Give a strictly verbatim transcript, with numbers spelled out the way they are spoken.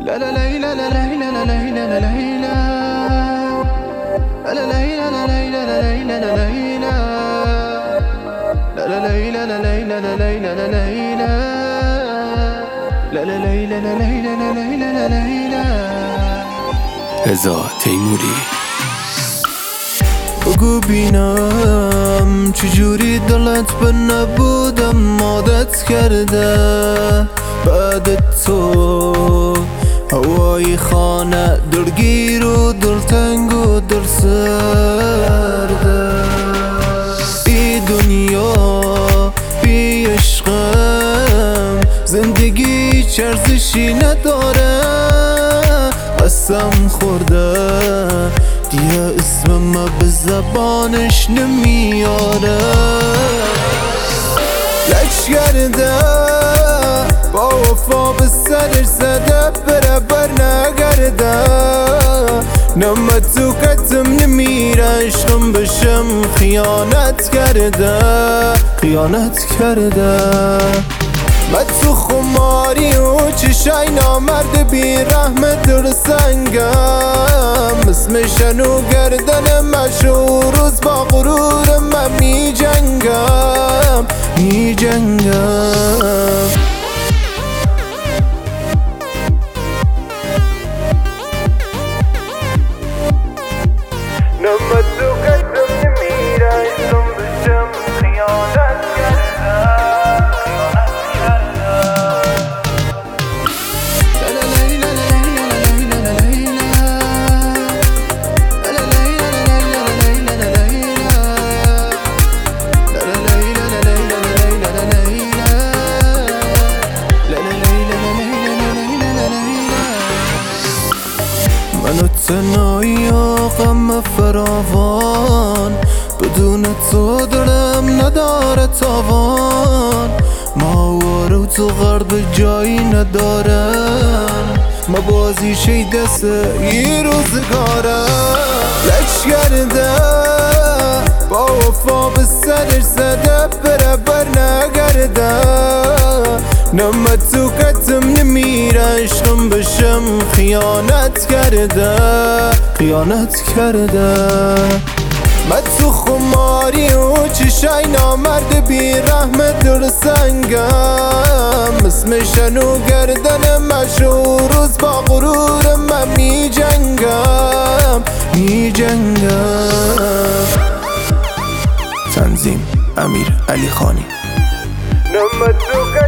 لا لا لا لا لا لا لا لا لا لا رضا تیموری. بگو بینم چجوری دلت به نبودم عادت کرده، بعد تو هوای خانه دلگیر و دلتنگ و دل سرده. بی دنیا بی عشقم زندگی چرزشی نداره، قسم خورده دیگه اسمم به زبانش نمیاره. لج کرده با وفا به سرش زده بره بر نگرده، نمه تو کتم نمیره عشقم بشم خیانت کرده خیانت کرده. من تو خماری و چشای نامرد بی رحمت در سنگم، اسم شنو گردن مشهور روز با غرور من می جنگم می جنگم. نمه تو کتم نمیره عشقم بشم خیانت کرده. منو تنهایی و غم فراوان، بدون تو دلم نداره تاوان. ماوارو تو غرب جایی ندارن، ما بازیشی دست یه روزگاره. لج کرده با وفا به سرش زده بره بر نگرده، نمه تو کتم نمیره عشقم بشم خیانت کرده خیانت کرده. من تو خماری و چشای نامرد بی رحمت در سنگم، اسم شنو گردن مشهور روز با غرور من می جنگم می جنگم. تنظیم امیر علی خانی. نمه تو